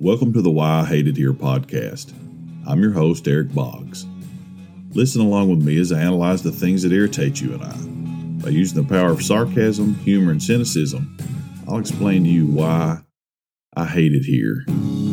Welcome to the Why I Hate It Here podcast. I'm your host, Eric Boggs. Listen along with me as I analyze the things that irritate you and I. By using the power of sarcasm, humor, and cynicism, I'll explain to you why I hate it here.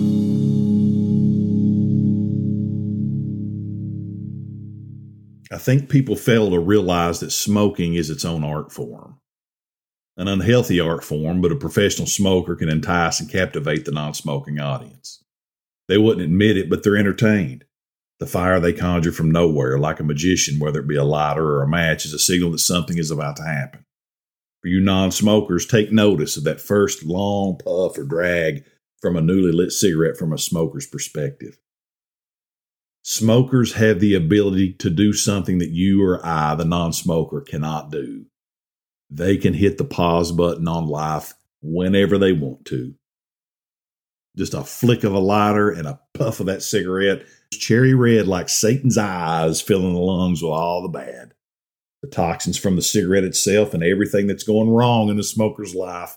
I think people fail to realize that smoking is its own art form. An unhealthy art form, but a professional smoker can entice and captivate the non-smoking audience. They wouldn't admit it, but they're entertained. The fire they conjure from nowhere, like a magician, whether it be a lighter or a match, is a signal that something is about to happen. For you non-smokers, take notice of that first long puff or drag from a newly lit cigarette from a smoker's perspective. Smokers have the ability to do something that you or I, the non-smoker, cannot do. They can hit the pause button on life whenever they want to. Just a flick of a lighter and a puff of that cigarette, cherry red like Satan's eyes, filling the lungs with all the bad. The toxins from the cigarette itself and everything that's going wrong in the smoker's life,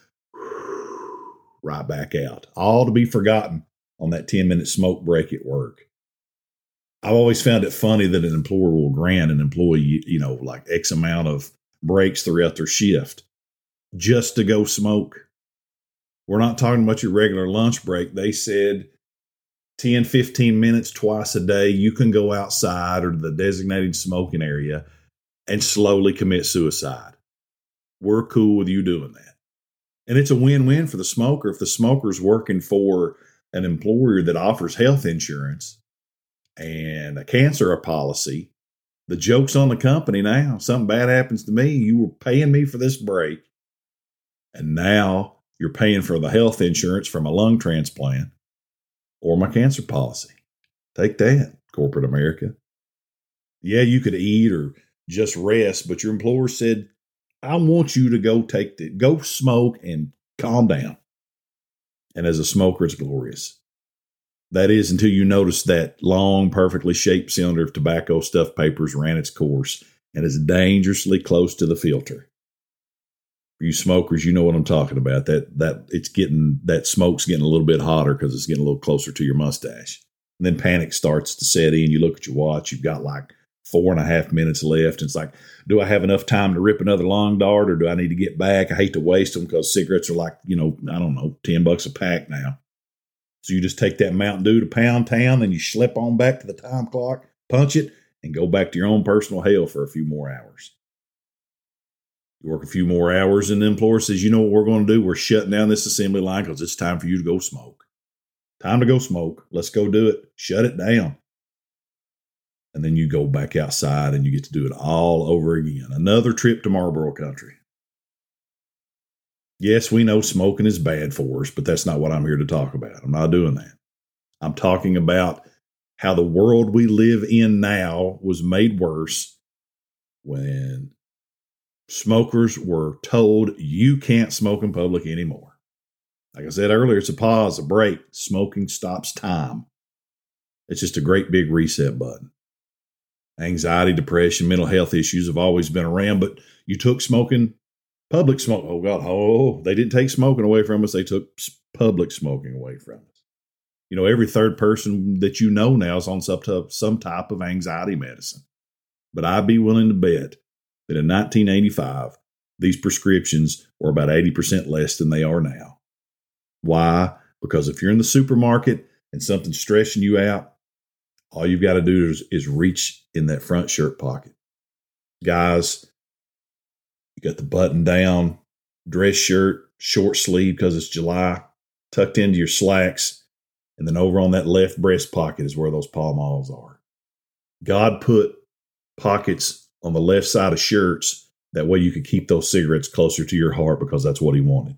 right back out. All to be forgotten on that 10-minute smoke break at work. I've always found it funny that an employer will grant an employee, like X amount of breaks throughout their shift just to go smoke. We're not talking about your regular lunch break. They said 10, 15 minutes twice a day, you can go outside or to the designated smoking area and slowly commit suicide. We're cool with you doing that. And it's a win-win for the smoker. If the smoker's working for an employer that offers health insurance and a cancer policy, the joke's on the company now. Something bad happens to me, you were paying me for this break, and now you're paying for the health insurance from a lung transplant or my cancer policy. Take that, corporate America. Yeah, you could eat or just rest, but your employer said, I want you to go smoke and calm down. And as a smoker, it's glorious. That is until you notice that long, perfectly shaped cylinder of tobacco stuffed papers ran its course and is dangerously close to the filter. For you smokers, you know what I'm talking about. That smoke's getting a little bit hotter because it's getting a little closer to your mustache. And then panic starts to set in. You look at your watch. You've got like 4.5 minutes left. And it's like, do I have enough time to rip another long dart, or do I need to get back? I hate to waste them because cigarettes are like, $10 a pack now. So you just take that Mountain Dew to Pound Town, then you slip on back to the time clock, punch it, and go back to your own personal hell for a few more hours. You work a few more hours, and the employer says, you know what we're going to do? We're shutting down this assembly line because it's time for you to go smoke. Time to go smoke. Let's go do it. Shut it down. And then you go back outside, and you get to do it all over again. Another trip to Marlboro country. Yes, we know smoking is bad for us, but that's not what I'm here to talk about. I'm not doing that. I'm talking about how the world we live in now was made worse when smokers were told you can't smoke in public anymore. Like I said earlier, it's a pause, a break. Smoking stops time. It's just a great big reset button. Anxiety, depression, mental health issues have always been around, but you took smoking. Public smoke, oh God, they didn't take smoking away from us. They took public smoking away from us. Every third person that you know now is on some type of anxiety medicine. But I'd be willing to bet that in 1985, these prescriptions were about 80% less than they are now. Why? Because if you're in the supermarket and something's stressing you out, all you've got to do is reach in that front shirt pocket. Guys, you got the button down dress shirt, short sleeve because it's July, tucked into your slacks, and then over on that left breast pocket is where those Pall Malls are. God put pockets on the left side of shirts, that way you could keep those cigarettes closer to your heart because that's what he wanted.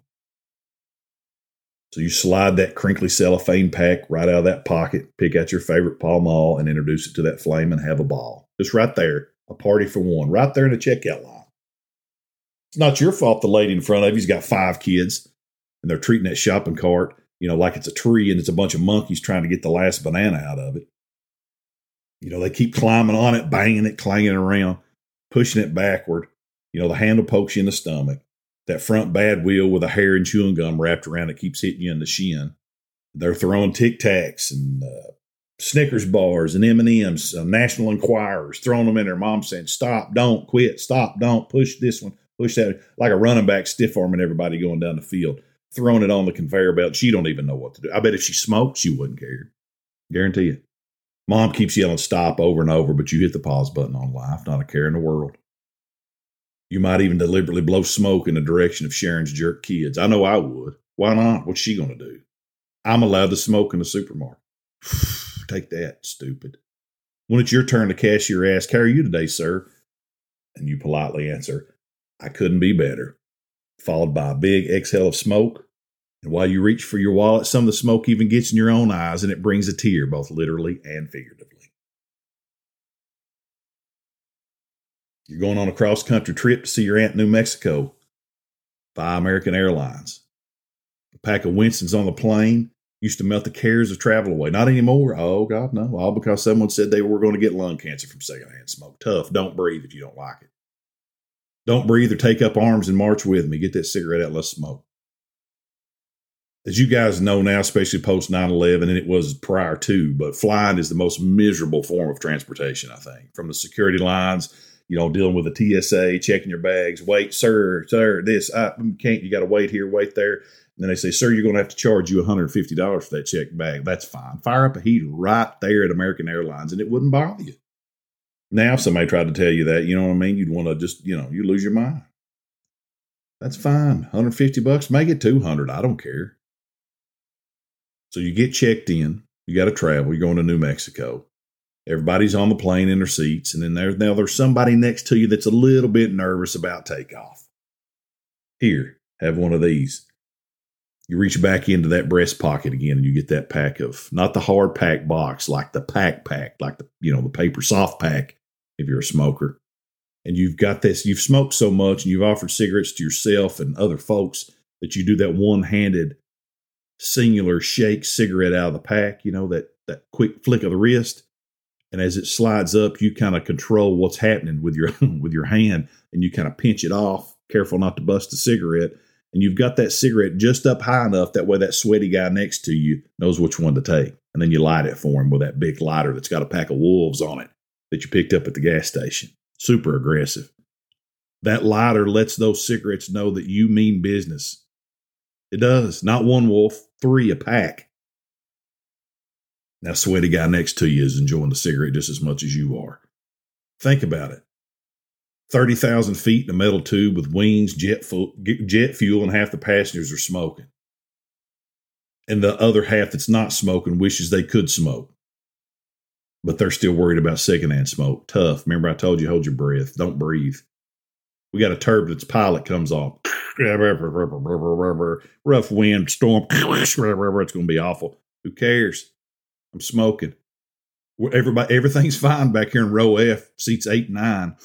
So you slide that crinkly cellophane pack right out of that pocket, pick out your favorite Pall Mall, and introduce it to that flame and have a ball. Just right there, a party for one, right there in the checkout line. It's not your fault the lady in front of you's got 5 kids and they're treating that shopping cart, like it's a tree and it's a bunch of monkeys trying to get the last banana out of it. They keep climbing on it, banging it, clanging it around, pushing it backward. The handle pokes you in the stomach. That front bad wheel with a hair and chewing gum wrapped around it keeps hitting you in the shin. They're throwing Tic Tacs and Snickers bars and M&Ms, National Enquirers, throwing them in there. Mom saying, stop, don't, quit, stop, don't, push this one, push that. Like a running back stiff arming everybody going down the field, throwing it on the conveyor belt. She don't even know what to do. I bet if she smoked, she wouldn't care. Guarantee it. Mom keeps yelling stop over and over, but you hit the pause button on life, not a care in the world. You might even deliberately blow smoke in the direction of Sharon's jerk kids. I know I would. Why not? What's she going to do? I'm allowed to smoke in the supermarket. Take that, stupid. When it's your turn to cashier ask, how are you today, sir? And you politely answer, I couldn't be better. Followed by a big exhale of smoke. And while you reach for your wallet, some of the smoke even gets in your own eyes and it brings a tear, both literally and figuratively. You're going on a cross-country trip to see your aunt in New Mexico. Fly American Airlines. A pack of Winston's on the plane used to melt the cares of travel away. Not anymore. Oh, God, no. All because someone said they were going to get lung cancer from secondhand smoke. Tough. Don't breathe if you don't like it. Don't breathe or take up arms and march with me. Get that cigarette out. Let's smoke. As you guys know now, especially post 9/11, and it was prior to, but flying is the most miserable form of transportation, I think. From the security lines, dealing with the TSA, checking your bags. Wait, sir, this, can't, you got to wait here, wait there. And then they say, sir, you're going to have to charge you $150 for that checked bag. That's fine. Fire up a heater right there at American Airlines, and it wouldn't bother you. Now, if somebody tried to tell you that, you know what I mean? You'd want to just, you lose your mind. That's fine. $150, make it $200. I don't care. So you get checked in. You got to travel. You're going to New Mexico. Everybody's on the plane in their seats. And then there's somebody next to you that's a little bit nervous about takeoff. Here, have one of these. You reach back into that breast pocket again and you get that pack of, not the hard pack box, like the pack, like the paper soft pack if you're a smoker. And you've got this, you've smoked so much and you've offered cigarettes to yourself and other folks that you do that one-handed singular shake cigarette out of the pack, that quick flick of the wrist. And as it slides up, you kind of control what's happening with your hand and you kind of pinch it off, careful not to bust the cigarette. And you've got that cigarette just up high enough that way that sweaty guy next to you knows which one to take. And then you light it for him with that big lighter that's got a pack of wolves on it that you picked up at the gas station. Super aggressive. That lighter lets those cigarettes know that you mean business. It does. Not one wolf, 3 a pack. That sweaty guy next to you is enjoying the cigarette just as much as you are. Think about it. 30,000 feet in a metal tube with wings, jet fuel, and half the passengers are smoking. And the other half that's not smoking wishes they could smoke. But they're still worried about secondhand smoke. Tough. Remember I told you, hold your breath. Don't breathe. We got a turbulence pilot comes on. Rough wind, storm. It's going to be awful. Who cares? I'm smoking. Everything's fine back here in row F, seats 8 and 9.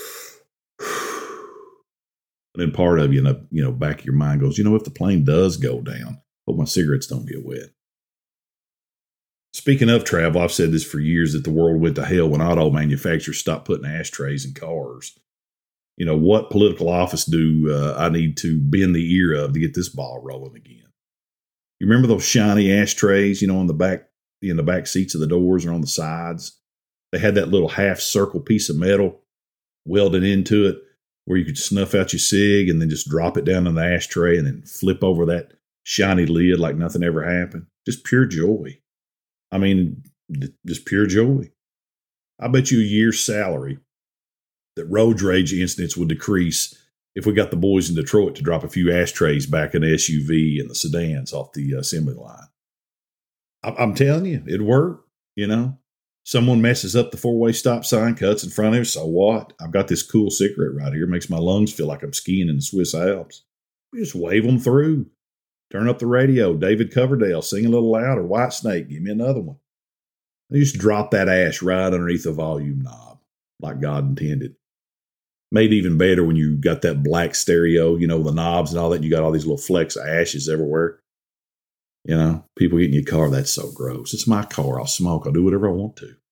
And then part of you, back of your mind goes, if the plane does go down, hope my cigarettes don't get wet. Speaking of travel, I've said this for years that the world went to hell when auto manufacturers stopped putting ashtrays in cars. What political office do I need to bend the ear of to get this ball rolling again? You remember those shiny ashtrays, on the back, in the back seats of the doors or on the sides? They had that little half circle piece of metal welded into it where you could snuff out your cig and then just drop it down in the ashtray and then flip over that shiny lid like nothing ever happened. Just pure joy. I mean, just pure joy. I bet you a year's salary that road rage incidents would decrease if we got the boys in Detroit to drop a few ashtrays back in the SUV and the sedans off the assembly line. I'm telling you, it'd work, Someone messes up the 4-way stop sign, cuts in front of him, so what? I've got this cool cigarette right here. It makes my lungs feel like I'm skiing in the Swiss Alps. We just wave them through. Turn up the radio. David Coverdale, sing a little louder. Whitesnake, give me another one. You just drop that ash right underneath the volume knob, like God intended. Made even better when you got that black stereo, the knobs and all that. You got all these little flecks of ashes everywhere. People get in your car, that's so gross. It's my car. I'll smoke. I'll do whatever I want to.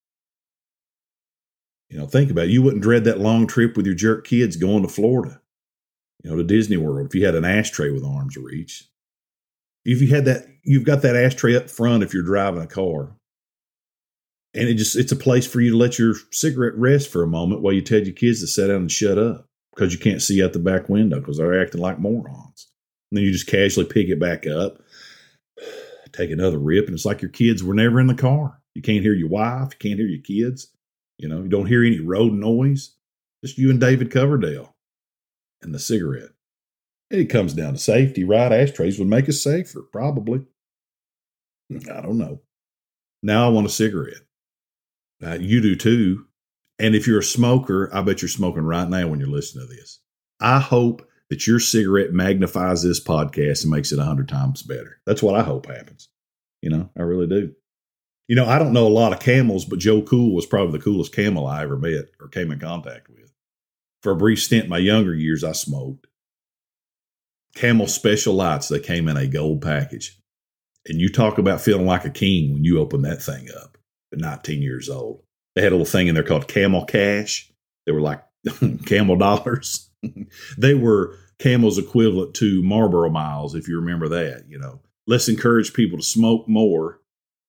Think about it. You wouldn't dread that long trip with your jerk kids going to Florida, to Disney World, if you had an ashtray with arm's reach. If you had that, you've got that ashtray up front if you're driving a car. And it's a place for you to let your cigarette rest for a moment while you tell your kids to sit down and shut up because you can't see out the back window because they're acting like morons. And then you just casually pick it back up, take another rip, and it's like your kids were never in the car. You can't hear your wife. You can't hear your kids. You don't hear any road noise. Just you and David Coverdale and the cigarette. And it comes down to safety, right? Ashtrays would make us safer, probably. I don't know. Now I want a cigarette. You do too. And if you're a smoker, I bet you're smoking right now when you're listening to this. I hope that your cigarette magnifies this podcast and makes it 100 times better. That's what I hope happens. I really do. I don't know a lot of Camels, but Joe Cool was probably the coolest Camel I ever met or came in contact with. For a brief stint in my younger years, I smoked. Camel Special Lights, they came in a gold package. And you talk about feeling like a king when you open that thing up at 19 years old. They had a little thing in there called Camel Cash. They were like Camel dollars. They were Camel's equivalent to Marlboro Miles, if you remember that. Let's encourage people to smoke more.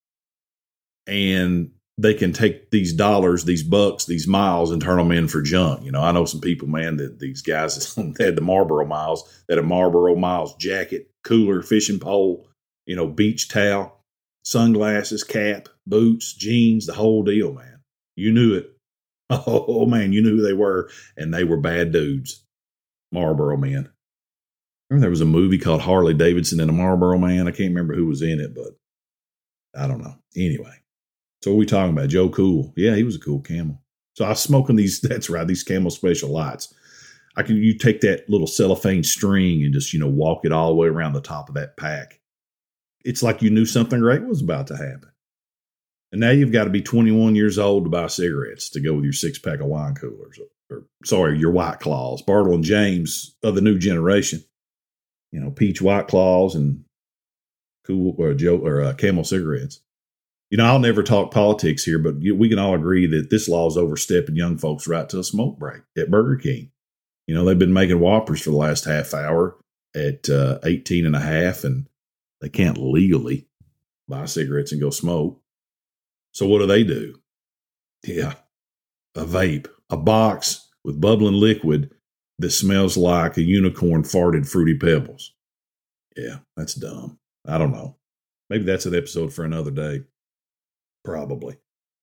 And they can take these dollars, these bucks, these miles, and turn them in for junk. I know some people, man, that these guys had the Marlboro Miles, that a Marlboro Miles jacket, cooler, fishing pole, beach towel, sunglasses, cap, boots, jeans, the whole deal, man. You knew it. Oh, man, you knew who they were, and they were bad dudes. Marlboro men. Remember there was a movie called Harley Davidson and a Marlboro Man? I can't remember who was in it, but I don't know. Anyway. So what are we talking about? Joe Cool. Yeah, he was a cool Camel. So I was smoking these, that's right, these Camel Special Lights. You take that little cellophane string and just, walk it all the way around the top of that pack. It's like you knew something great was about to happen. And now you've got to be 21 years old to buy cigarettes to go with your 6-pack of wine coolers. Your White Claws. Bartle and James of the new generation. Peach White Claws and Cool or Camel cigarettes. I'll never talk politics here, but we can all agree that this law is overstepping young folks' right to a smoke break at Burger King. They've been making Whoppers for the last half hour at 18 and a half, and they can't legally buy cigarettes and go smoke. So what do? Yeah, a vape, a box with bubbling liquid that smells like a unicorn farted Fruity Pebbles. Yeah, that's dumb. I don't know. Maybe that's an episode for another day. Probably.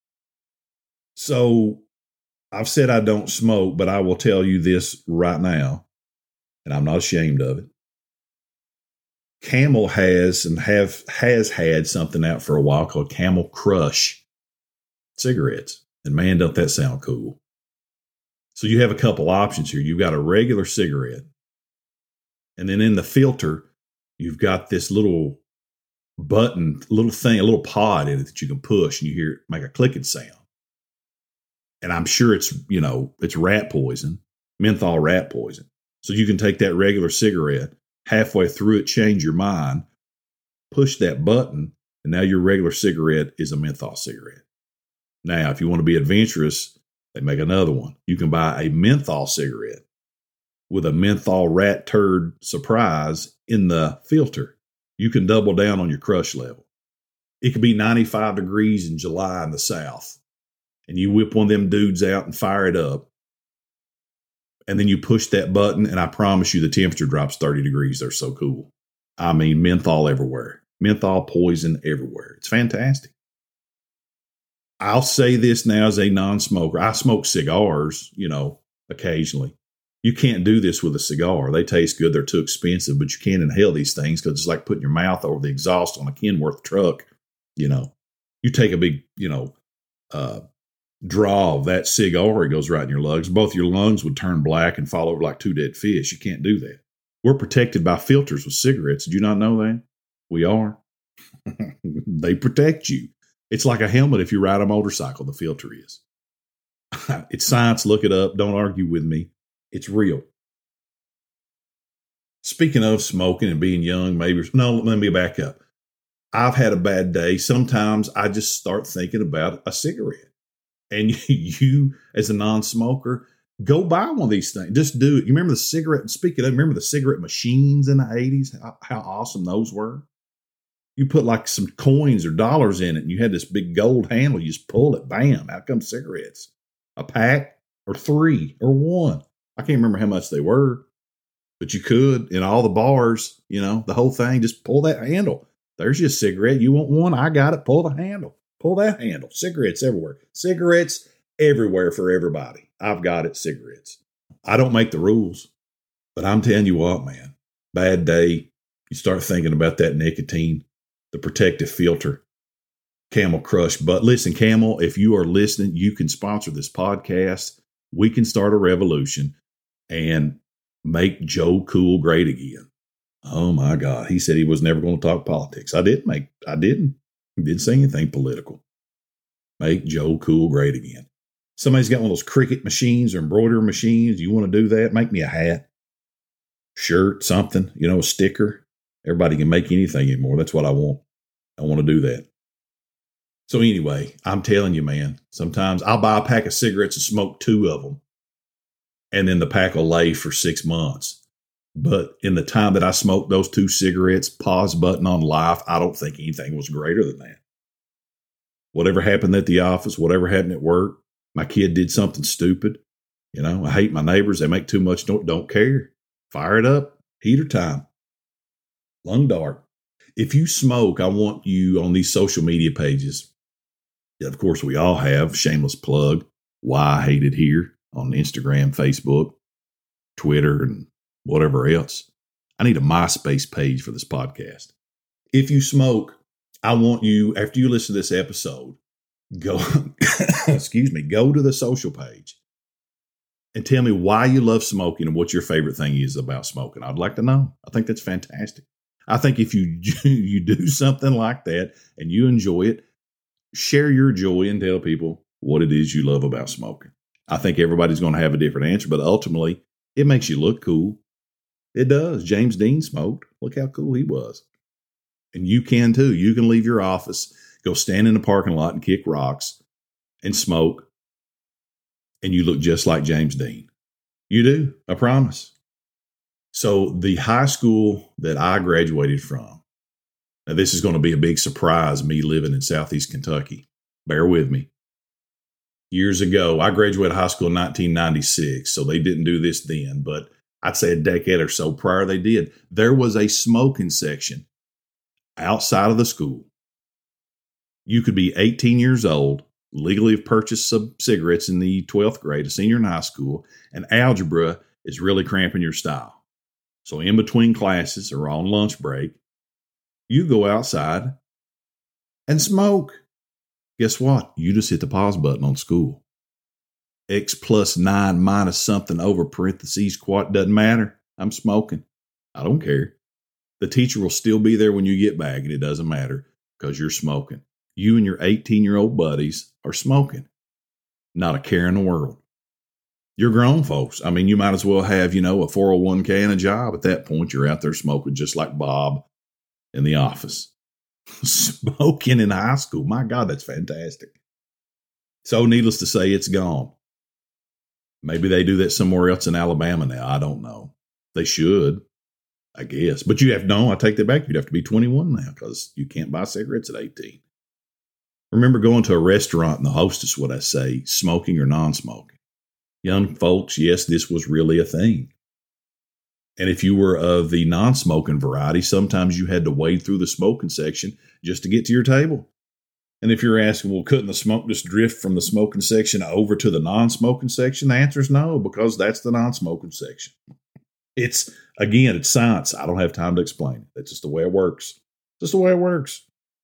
So I've said I don't smoke, but I will tell you this right now, and I'm not ashamed of it. Camel has had something out for a while called Camel Crush cigarettes. And man, don't that sound cool. So you have a couple options here. You've got a regular cigarette. And then in the filter, you've got this little button, little thing, a little pod in it that you can push and you hear it make a clicking sound. And I'm sure it's rat poison, menthol rat poison. So you can take that regular cigarette, halfway through it, change your mind, push that button, and now your regular cigarette is a menthol cigarette. Now, if you want to be adventurous, they make another one. You can buy a menthol cigarette with a menthol rat turd surprise in the filter. You can double down on your crush level. It could be 95 degrees in July in the South. And you whip one of them dudes out and fire it up. And then you push that button, and I promise you the temperature drops 30 degrees. They're so cool. I mean, menthol everywhere. Menthol poison everywhere. It's fantastic. I'll say this now as a non-smoker. I smoke cigars, occasionally. You can't do this with a cigar. They taste good. They're too expensive, but you can't inhale these things because it's like putting your mouth over the exhaust on a Kenworth truck. You take a big, draw of that cigar, it goes right in your lungs. Both your lungs would turn black and fall over like two dead fish. You can't do that. We're protected by filters with cigarettes. Did you not know that? We are. They protect you. It's like a helmet if you ride a motorcycle, the filter is. It's science. Look it up. Don't argue with me. It's real. Speaking of smoking and being young, let me back up. I've had a bad day. Sometimes I just start thinking about a cigarette. And you, as a non-smoker, go buy one of these things. Just do it. You remember the cigarette? Speaking of, remember the cigarette machines in the 80s? How awesome those were? You put like some coins or dollars in it, and you had this big gold handle. You just pull it, bam, out come cigarettes. A pack or 3 or 1. I can't remember how much they were, but you could in all the bars, the whole thing, just pull that handle. There's your cigarette. You want one? I got it. Pull the handle. Pull that handle. Cigarettes everywhere. Cigarettes everywhere for everybody. I've got it. Cigarettes. I don't make the rules, but I'm telling you what, man, bad day. You start thinking about that nicotine, the protective filter, Camel Crush. But listen, Camel, if you are listening, you can sponsor this podcast. We can start a revolution and make Joe Cool great again. Oh my God. He said he was never going to talk politics. I didn't say anything political. Make Joe Cool great again. Somebody's got one of those Cricut machines or embroidery machines. You want to do that? Make me a hat, shirt, something, a sticker. Everybody can make anything anymore. That's what I want. I want to do that. So anyway, I'm telling you, man, sometimes I'll buy a pack of cigarettes and smoke 2 of them. And then the pack will lay for 6 months. But in the time that I smoked those 2 cigarettes, pause button on life, I don't think anything was greater than that. Whatever happened at the office, whatever happened at work, my kid did something stupid. I hate my neighbors. They make too much. Don't care. Fire it up. Heater time. Lung dart. If you smoke, I want you on these social media pages. Of course, we all have. Shameless plug. Why I Hate It Here on Instagram, Facebook, Twitter, and whatever else. I need a MySpace page for this podcast. If you smoke, I want you, after you listen to this episode, go to the social page and tell me why you love smoking and what your favorite thing is about smoking. I'd like to know. I think that's fantastic. I think if you do something like that and you enjoy it, share your joy and tell people what it is you love about smoking. I think everybody's going to have a different answer, but ultimately it makes you look cool. It does. James Dean smoked. Look how cool he was. And you can too. You can leave your office, go stand in the parking lot and kick rocks and smoke, and you look just like James Dean. You do. I promise. So the high school that I graduated from, now this is going to be a big surprise, me living in Southeast Kentucky. Bear with me. Years ago, I graduated high school in 1996, so they didn't do this then, but I'd say a decade or so prior they did. There was a smoking section outside of the school. You could be 18 years old, legally have purchased some cigarettes in the 12th grade, a senior in high school, and algebra is really cramping your style. So in between classes or on lunch break, you go outside and smoke. Guess what? You just hit the pause button on school. X plus 9 minus something over parentheses, quad, doesn't matter. I'm smoking. I don't care. The teacher will still be there when you get back, and it doesn't matter because you're smoking. You and your 18-year-old buddies are smoking. Not a care in the world. You're grown folks. I mean, you might as well have, a 401k and a job. At that point, you're out there smoking just like Bob in the office. Smoking in high school. My God, that's fantastic. So needless to say, it's gone. Maybe they do that somewhere else in Alabama now. I don't know. They should, I guess. But I take that back. You'd have to be 21 now because you can't buy cigarettes at 18. Remember going to a restaurant and the hostess would say, smoking or non-smoking? Young folks, yes, this was really a thing. And if you were of the non-smoking variety, sometimes you had to wade through the smoking section just to get to your table. And if you're asking, well, couldn't the smoke just drift from the smoking section over to the non-smoking section? The answer is no, because that's the non-smoking section. It's science. I don't have time to explain it. That's just the way it works. Just the way it works.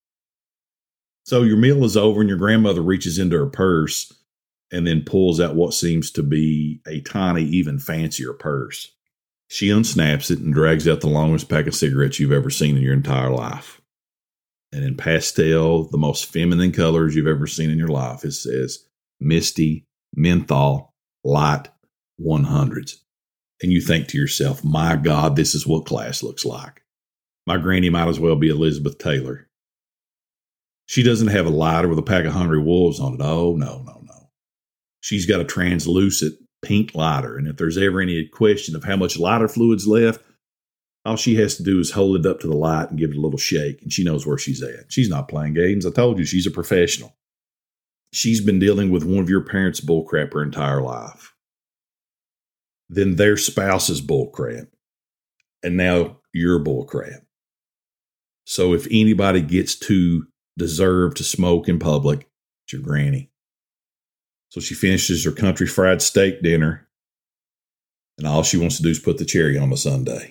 So your meal is over and your grandmother reaches into her purse and then pulls out what seems to be a tiny, even fancier purse. She unsnaps it and drags out the longest pack of cigarettes you've ever seen in your entire life. And in pastel, the most feminine colors you've ever seen in your life, it says Misty Menthol Light 100s. And you think to yourself, my God, this is what class looks like. My granny might as well be Elizabeth Taylor. She doesn't have a lighter with a pack of Hungry Wolves on it. Oh, no. She's got a translucent pink lighter. And if there's ever any question of how much lighter fluid's left, All she has to do is hold it up to the light and give it a little shake, and she knows where she's at. She's not playing games. I told you, she's a professional. She's been dealing with one of your parents' bullcrap her entire life. Then their spouse's bullcrap. And now your bullcrap. So if anybody gets to deserve to smoke in public, it's your granny. So she finishes her country fried steak dinner, and all she wants to do is put the cherry on the sundae.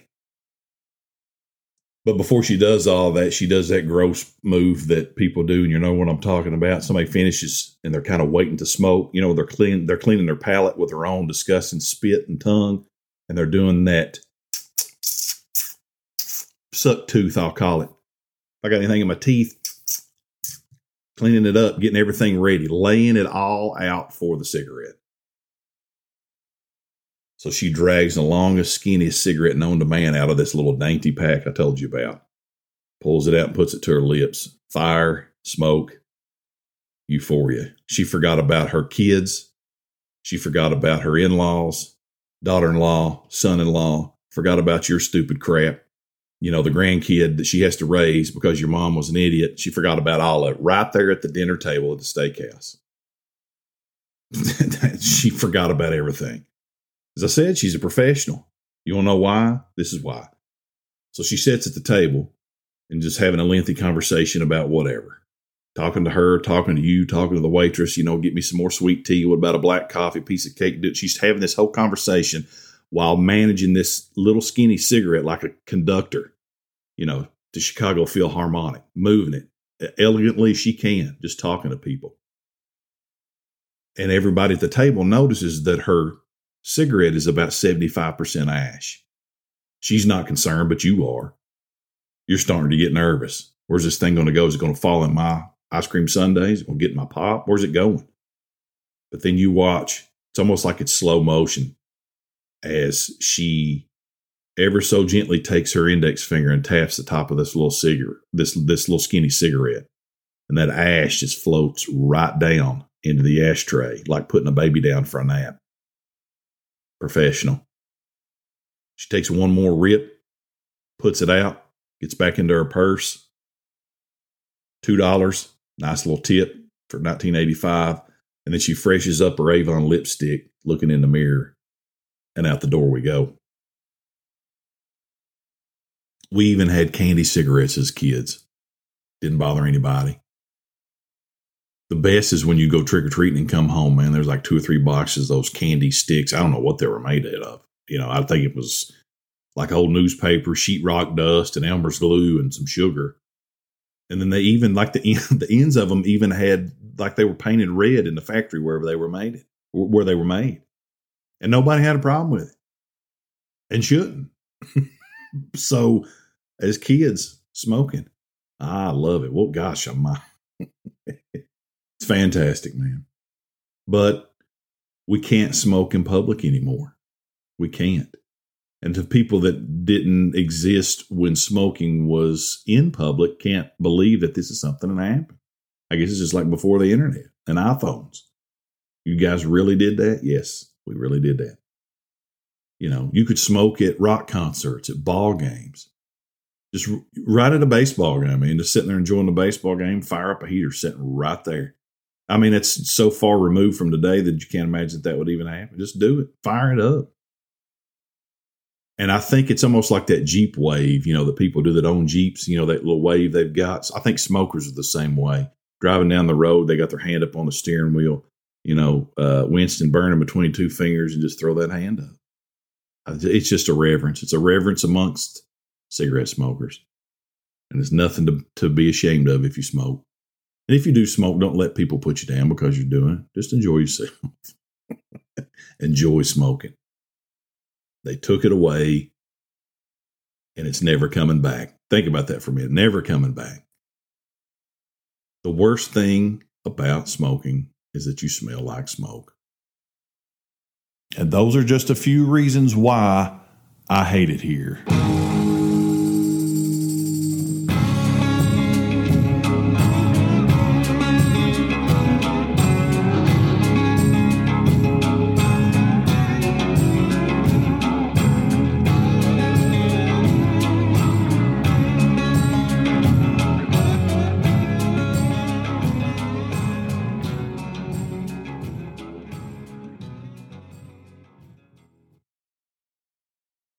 But before she does all that, she does that gross move that people do, and you know what I'm talking about. Somebody finishes, and they're kind of waiting to smoke. You know, they're cleaning their palate with their own disgusting spit and tongue, and they're doing that suck tooth, I'll call it. If I got anything in my teeth, cleaning it up, getting everything ready, laying it all out for the cigarette. So she drags the longest, skinniest cigarette known to man out of this little dainty pack I told you about. Pulls it out and puts it to her lips. Fire, smoke, euphoria. She forgot about her kids. She forgot about her in-laws, daughter-in-law, son-in-law. Forgot about your stupid crap. You know, the grandkid that she has to raise because your mom was an idiot. She forgot about all of it right there at the dinner table at the steakhouse. She forgot about everything. As I said, she's a professional. You want to know why? This is why. So she sits at the table and just having a lengthy conversation about whatever. Talking to her, talking to you, talking to the waitress, you know, get me some more sweet tea. What about a black coffee, piece of cake? She's having this whole conversation while managing this little skinny cigarette like a conductor, you know, to Chicago Philharmonic, moving it elegantly she can, just talking to people. And everybody at the table notices that her cigarette is about 75% ash. She's not concerned, but you are. You're starting to get nervous. Where's this thing going to go? Is it going to fall in my ice cream sundaes? Is it going to get in my pop? Where's it going? But then you watch. It's almost like it's slow motion as she ever so gently takes her index finger and taps the top of this little cigarette, this little skinny cigarette. And that ash just floats right down into the ashtray, like putting a baby down for a nap. Professional. She takes one more rip, puts it out, gets back into her purse. $2, nice little tip for $19.85. And then she freshes up her Avon lipstick, looking in the mirror, and out the door we go. We even had candy cigarettes as kids. Didn't bother anybody. The best is when you go trick-or-treating and come home, man. There's like 2 or 3 boxes of those candy sticks. I don't know what they were made out of. You know, I think it was like old newspaper, sheetrock dust, and Elmer's glue, and some sugar. And then they even, like the ends of them even had, like they were painted red in the factory where they were made. And nobody had a problem with it. And shouldn't. So, as kids, smoking. I love it. Well, gosh, it's fantastic, man. But we can't smoke in public anymore. We can't. And to people that didn't exist when smoking was in public can't believe that this is something that happened. I guess it's just like before the internet and iPhones. You guys really did that? Yes, we really did that. You know, you could smoke at rock concerts, at ball games. Just right at a baseball game. I mean, just sitting there enjoying the baseball game, fire up a heater sitting right there. I mean, it's so far removed from today that you can't imagine that would even happen. Just do it. Fire it up. And I think it's almost like that Jeep wave, you know, that people do that own Jeeps, you know, that little wave they've got. So I think smokers are the same way. Driving down the road, they got their hand up on the steering wheel, you know, Winston burning between 2 fingers and just throw that hand up. It's just a reverence. It's a reverence amongst cigarette smokers. And there's nothing to be ashamed of if you smoke. And if you do smoke, don't let people put you down because you're doing it. Just enjoy yourself. Enjoy smoking. They took it away, and it's never coming back. Think about that for a minute. Never coming back. The worst thing about smoking is that you smell like smoke. And those are just a few reasons why I hate it here.